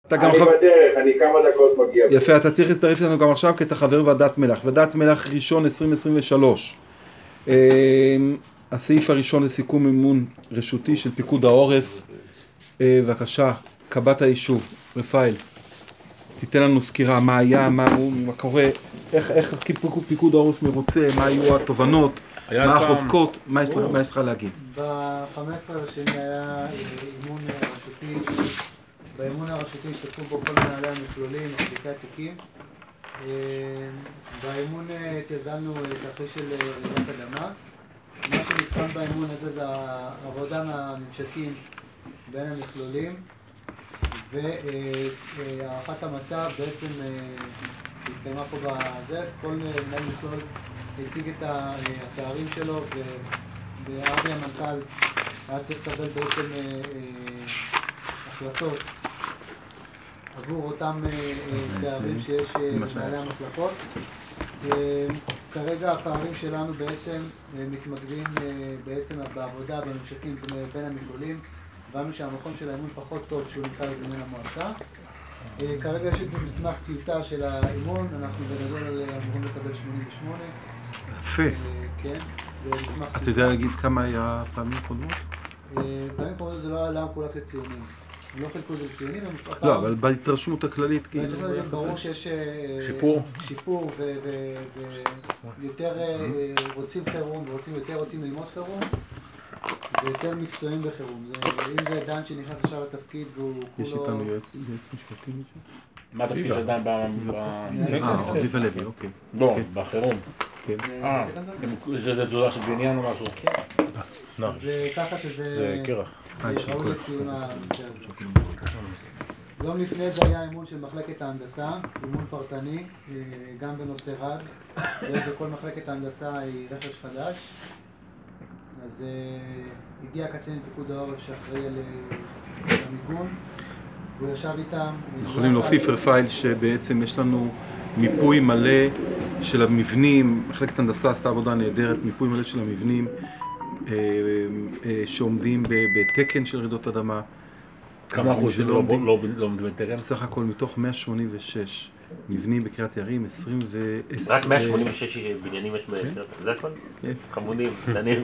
אני בדרך, אני כמה דקות מגיע. יפה, אתה צריך להצטרף לנו גם עכשיו כי אתה חבר ועדת מלח. ועדת מלח ראשון 2023. הסעיף הראשון לסיכום מימון רשותי של פיקוד העורף. בבקשה, קב"ט היישוב, רפאל, תיתן לנו סקירה מה היה, מה קורה, איך פיקוד העורף מרוצה, מה היו התובנות, מה החוזקות, מה יש לך להגיד? ב-15 השני היה אימון רשותי, באימון הרשותי השתתפו בו כל מנהלי המכלולים, מחזיקי התיקים. באימון תרגלנו תרחיש של רעידת אדמה. מה שנבחן באימון הזה זה העבודה מהממשקים בין המכלולים והערכת המצב בעצם התקיימה פה בזה. כל מנהל מכלול הציג את התארים שלו ואבי המנכ"ל היה צריך לקבל בעצם החלטות עבור אותם פערים שיש במנהלי המחלקות. כרגע הפערים שלנו בעצם מתמקדים בעצם בעבודה בממשקים בין המכלולים. הבנו שהמקום של האימון פחות טוב שהוא נמצא בבניין המועצה. כרגע יש איזה מסמך טיוטה של האימון, אנחנו בגדול אמורים לקבל 88. יפה. כן, ומסמך טיוטה. אתה יודע להגיד כמה היה פעמים קודמות? פעמים קודמות זה לא היה מחולק לציונים. הם לא חילקו את זה לציונים. לא, אבל בהתרשמות הכללית ברור שיש שיפור ויותר רוצים חירום ויותר רוצים ללמוד חירום ויותר מקצועיים בחירום. אם זה דן שנכנס עכשיו לתפקיד והוא כולו... יש איתנו יועץ משפטי? מה התפקיד של דן אביבה לוי, אוקיי. לא, בחירום. כן. זה תזוזה של בניין או משהו? זה ככה שזה ראוי לציון הנושא הזה. יום לפני זה היה אימון של מחלקת ההנדסה, אימון פרטני, גם בנושא רד. בכל מחלקת ההנדסה היא רכש חדש. אז הגיע קצין מפיקוד העורף שאחראי על המיגון, הוא ישב איתם. יכולים להוסיף רפאל שבעצם יש לנו מיפוי מלא של המבנים, מחלקת הנדסה עשתה עבודה נהדרת, מיפוי מלא של המבנים שעומדים בתקן של רעידות אדמה. כמה אחוז לא עומדים בתקן? בסך הכל מתוך 186 מבנים בקריית יערים, 20 ו... רק 186 בניינים יש בקריית, זה הכל? כן. חמודים, דנים.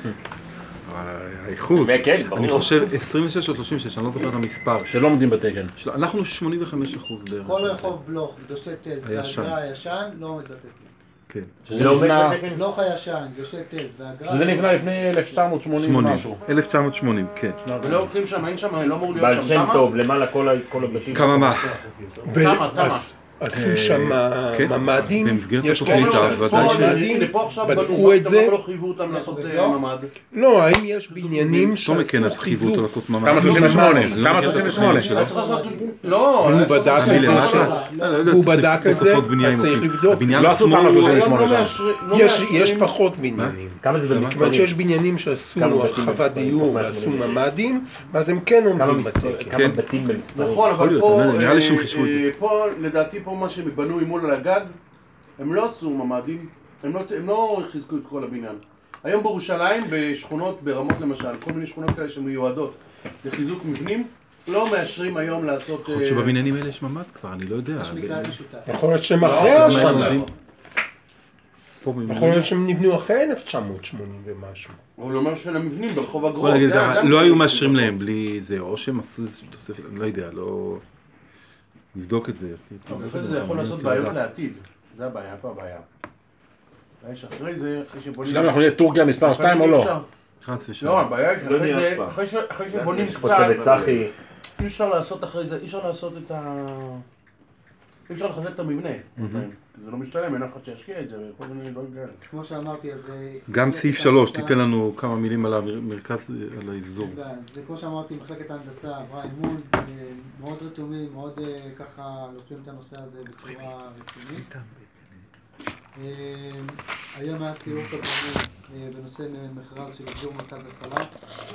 האיכות, כן, ברור. אני חושב 26 או 36, אני לא זוכר את המספר. שלא עומדים בתקן. אנחנו 85% בערך. כל רחוב בלוך, קדושי טלס והגר"א הישן לא עומד בתקן. כן. זה לא עומד בתקן? בלוך הישן, קדושי טלס והגר"א... זה נבנה לפני 1980 משהו. 1980, כן. ולא הולכים שם, אין שם, לא אמור להיות בעל שם שם טוב, למעלה כל הבתים. כמה מה? כמה? עשו שם ממ"דים, במסגרת יש התוכנית כאלה ממ"דים, לפה עכשיו בדקו את זה. למה לא חייבו אותם לעשות ממ"ד? לא, האם יש בניינים שעשו חיזוק? כמה 38? כמה 38? לא, הוא בדק את זה, הוא בדק את זה, אז צריך לבדוק. לא עשו תמ"א 38 שם. יש פחות בניינים. כמה זה זאת אומרת במספרים? שיש בניינים שעשו הרחבת דיור ועשו ממ"דים, ואז הם כן עומדים בתקן. כמה בתים במספרים? נכון, אבל נראה לי שהם חישבו את זה. פה, לדעתי פה מה שהם בנו ממול על הגג, הם לא עשו ממ"דים, הם לא חיזקו את כל הבניין. היום בירושלים, בשכונות, ברמות למשל, כל מיני שכונות כאלה שמיועדות לחיזוק מבנים, לא מאשרים היום לעשות... יכול להיות שבבניינים האלה יש ממ"ד כבר, אני לא יודע. יש מקלט משותף. יכול להיות שהם אחרי השנה. יכול יכול להיות שהם נבנו אחרי 1980 ומשהו. הוא אומר של המבנים ברחוב בוא הגרוב. נגיד, לא היו מאשרים להם בלי זה, או שהם עשו תוספת, אני לא יודע, לא... נבדוק את זה. זה יכול לעשות בעיות לעתיד. זה הבעיה, איפה הבעיה? יש אחרי זה, אחרי שבונים... שלום, אנחנו נהיה טורקיה מספר 2 או לא? לא, הבעיה היא אחרי שבונים חוצה בצחי. אי אפשר לעשות אחרי זה, אי אפשר לעשות את ה... אי אפשר לחזק את המבנה. זה לא משתלם, אין אף אחד שישקיע את זה, וכל מיני לא יגע. אז כמו שאמרתי, אז... גם סעיף 3, תיתן לנו כמה מילים על המרכז, על האבזור. אז כמו שאמרתי, מחלקת ההנדסה עברה אימון, מאוד רתומים, מאוד ככה לוקחים את הנושא הזה בצורה רצינית. היום היה סיור קבלני בנושא מכרז של אזור מרכז הפעלה.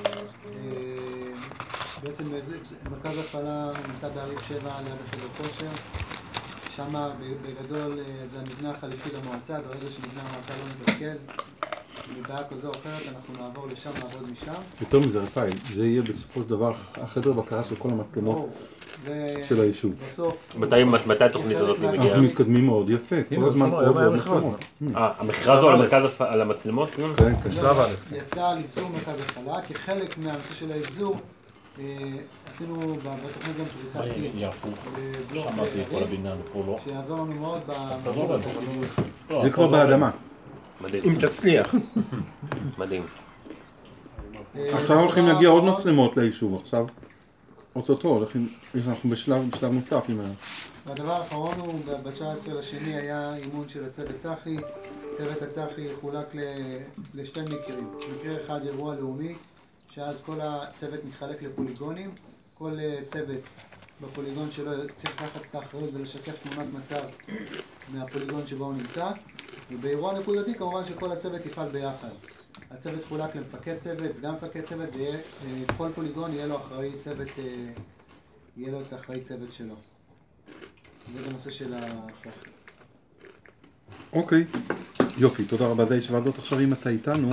בעצם מרכז הפעלה נמצא בעריב 7 ליד החדר כושר. שם בגדול זה המבנה החליפי למועצה, ברגע שמבנה המועצה לא מתפקד, מבעיה כזו או אחרת, אנחנו נעבור לשם, נעבוד משם. יותר מזה רפאל, זה יהיה בסופו של דבר החדר בקרה של כל המצלמות של היישוב. בסוף... מתי התוכנית הזאת מגיעה? אנחנו מתקדמים מאוד יפה, כל הזמן עוד ועוד מצלמות. המכרז הוא על המצלמות? כן, כן. יצא על אבזור מרכז הפעלה, כחלק מהנושא של האבזור עשינו בתוכנית גם פריסת ציוד. שמעתי כל הבניין פה לא. שיעזור לנו מאוד זה כבר באדמה. מדהים. אם תצליח. מדהים. עכשיו הולכים להגיע עוד מצלמות ליישוב, עכשיו אוטוטו, אנחנו בשלב נוסף עם ה... והדבר האחרון הוא, ב-19 היה אימון של הצוות צחי. צוות הצחי חולק לשתי מקרים. מקרה אחד אירוע לאומי, שאז כל הצוות מתחלק לפוליגונים. כל צוות בפוליגון שלו צריך לקחת את האחריות ולשקף תמונת מצב מהפוליגון שבו הוא נמצא. ובאירוע נקודתי כמובן שכל הצוות יפעל ביחד. הצוות חולק למפקד צוות, סגן מפקד צוות, וכל פוליגון יהיה לו אחראי צוות, יהיה לו את האחראי צוות שלו. זה בנושא של הצחי. אוקיי, יופי, תודה רבה. זה הישיבה הזאת עכשיו אם אתה איתנו.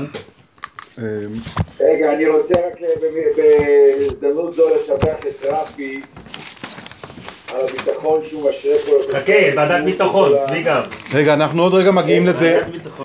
רגע, אני רוצה רק בהזדמנות זו לשבח את רפי על הביטחון שהוא משרה פה. חכה, ועדת ביטחון, צבי גם. רגע, אנחנו עוד רגע מגיעים לזה.